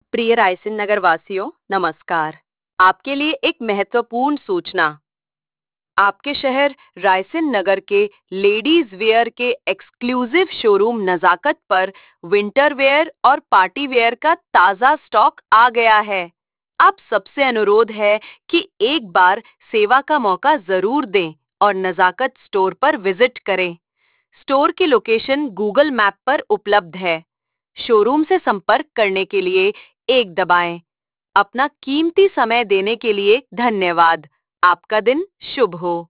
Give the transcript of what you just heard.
प्रिय रायसिन नगर वासियों, नमस्कार। आपके लिए एक महत्वपूर्ण सूचना। आपके शहर रायसिन नगर के लेडीज वेयर के एक्सक्लूसिव शोरूम नजाकत पर विंटर वेयर और पार्टी वेयर का ताजा स्टॉक आ गया है। आप सबसे अनुरोध है कि एक बार सेवा का मौका जरूर दें और नजाकत स्टोर पर विजिट करें। स्टोर की लोकेशन गूगल मैप पर उपलब्ध है। शोरूम से संपर्क करने के लिए एक दबाएं। अपना कीमती समय देने के लिए धन्यवाद। आपका दिन शुभ हो।